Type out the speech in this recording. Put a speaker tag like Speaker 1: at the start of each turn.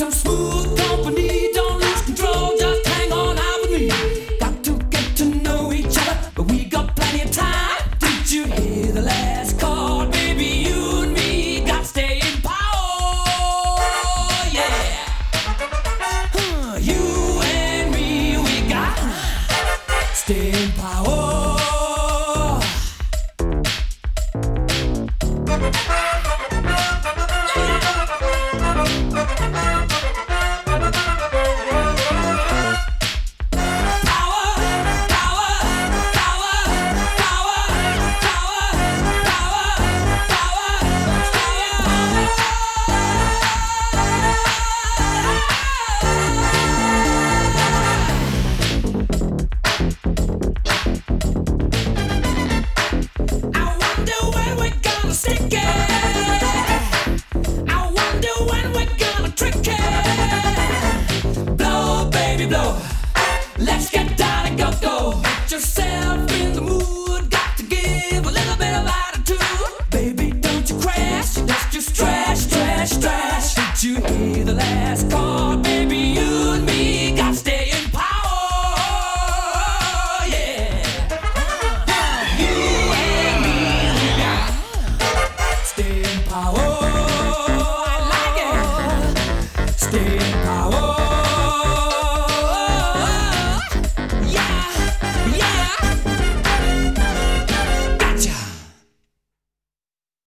Speaker 1: some smooth company. Don't lose control, just hang on out with me. Got to get to know each other, but we got plenty of time. Did you hear the last chord, baby? You and me got staying power. Yeah. You and me, we got staying power. Let's get down and go. Get yourself in the mood. Got to give a little bit of attitude. Baby, don't you crash. Let's just trash. Did you hear the last chord? Baby, you and me got staying power. Yeah. You and me, we got staying power. I like it. Staying power.